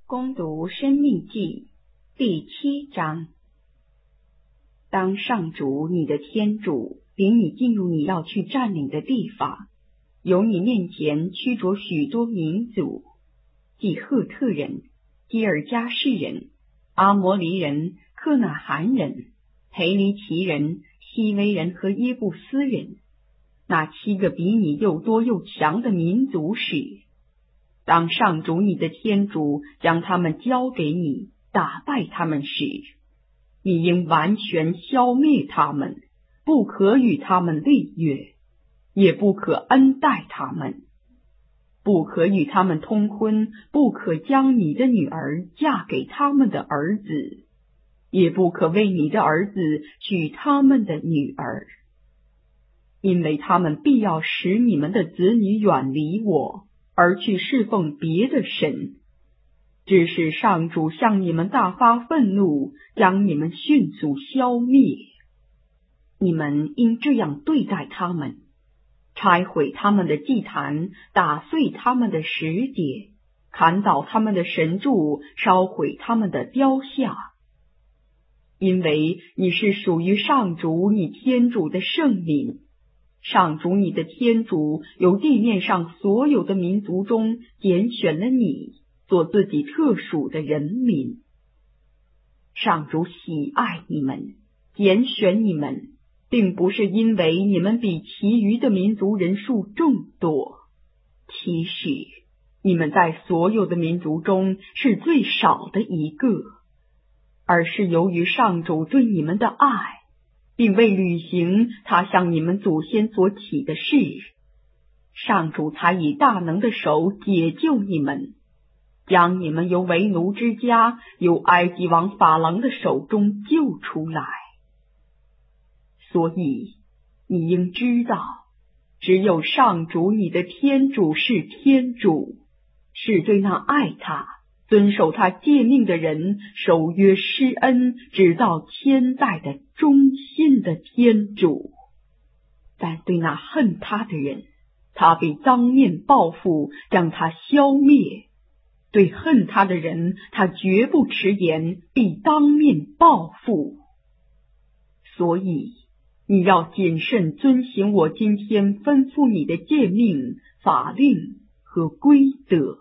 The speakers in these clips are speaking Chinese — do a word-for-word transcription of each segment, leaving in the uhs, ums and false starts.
攻读申命记第七章。当上主你的天主领你进入你要去占领的地方，由你面前驱逐许多民族，即赫特人、基尔加士人、阿摩黎人、克纳罕人、培黎奇人、西威人和耶布斯人，那七个比你又多又强的民族时，当上主你的天主将他们交给你，打败他们时，你应完全消灭他们，不可与他们立约，也不可恩待他们，不可与他们通婚，不可将你的女儿嫁给他们的儿子，也不可为你的儿子娶他们的女儿，因为他们必要使你们的子女远离我，而去侍奉别的神，致使上主向你们大发愤怒，将你们迅速消灭。你们应这样对待他们：拆毁他们的祭坛，打碎他们的石节，砍倒他们的神柱，烧毁他们的雕像。因为你是属于上主你天主的圣民，上主你的天主由地面上所有的民族中拣选了你，做自己特属的人民。上主喜爱你们，拣选你们，并不是因为你们比其余的民族人数众多，其实你们在所有的民族中是最少的一个，而是由于上主对你们的爱，并为履行他向你们祖先所起的誓，上主才以大能的手解救你们，将你们由为奴之家，由埃及王法郎的手中救出来。所以你应知道，只有上主你的天主是天主，是对那爱他、遵守他诫命的人守约施恩直到千代的忠心的天主。但对那恨他的人，他必当面报复，将他消灭；对恨他的人，他绝不迟延，必当面报复。所以你要谨慎遵行我今天吩咐你的诫命、法令和规则。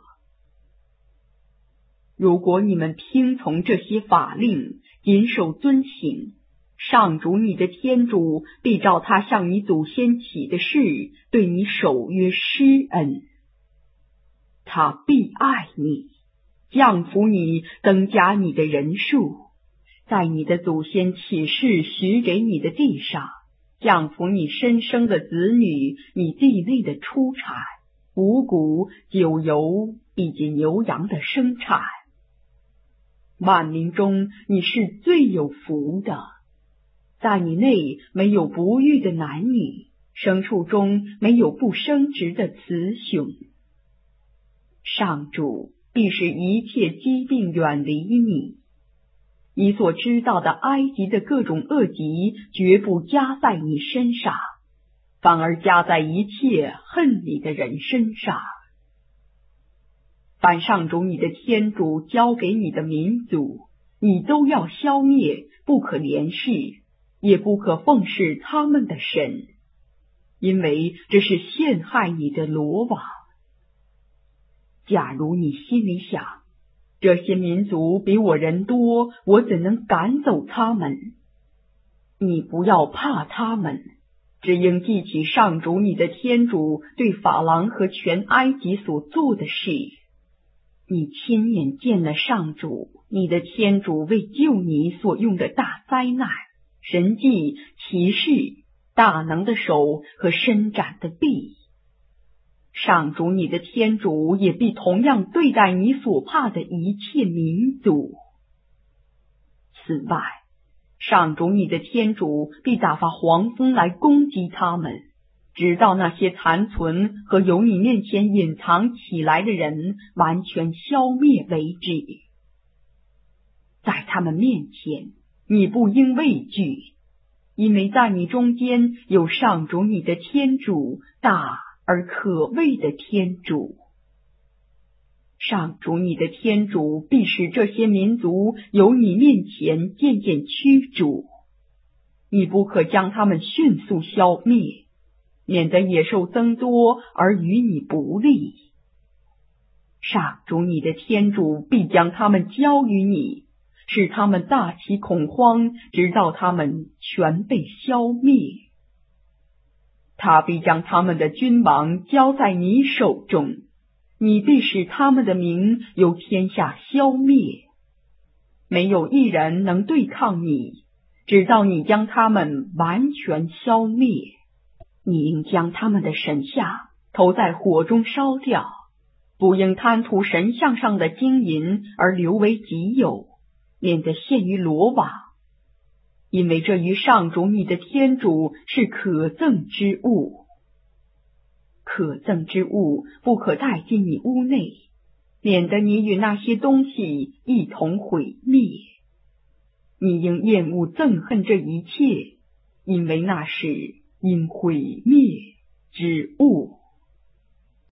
如果你们听从这些法令，谨守遵行，上主你的天主必照他向你祖先起的誓，对你守约施恩。他必爱你，降福你，增加你的人数，在你的祖先起誓许给你的地上，降福你身生的子女，你地内的出产、五谷、酒油以及牛羊的生产。万民中你是最有福的，在你内没有不育的男女，牲畜中没有不生殖的雌雄。上主必使一切疾病远离你，你所知道的埃及的各种恶疾绝不加在你身上，反而加在一切恨你的人身上。凡上主你的天主交给你的民族，你都要消灭，不可连视，也不可奉侍他们的神，因为这是陷害你的罗网。假如你心里想，这些民族比我人多，我怎能赶走他们？你不要怕他们，只应记起上主你的天主对法郎和全埃及所做的事。你亲眼见了上主你的天主为救你所用的大灾难、神迹、奇事、大能的手和伸展的臂。上主你的天主也必同样对待你所怕的一切民族。此外，上主你的天主必打发黄蜂来攻击他们，直到那些残存和由你面前隐藏起来的人完全消灭为止。在他们面前，你不应畏惧，因为在你中间有上主你的天主，大而可畏的天主。 上主你的天主必使这些民族由你面前渐渐驱逐，你不可将他们迅速消灭，免得野兽增多而与你不利。上主你的天主必将他们交于你，使他们大起恐慌，直到他们全被消灭。他必将他们的君王交在你手中，你必使他们的名由天下消灭。没有一人能对抗你，直到你将他们完全消灭。你应将他们的神像投在火中烧掉，不应贪图神像上的金银而留为己有，免得陷于罗网。因为这与上主你的天主是可憎之物。可憎之物不可带进你屋内，免得你与那些东西一同毁灭。你应厌恶憎恨这一切，因为那是应毁灭之物。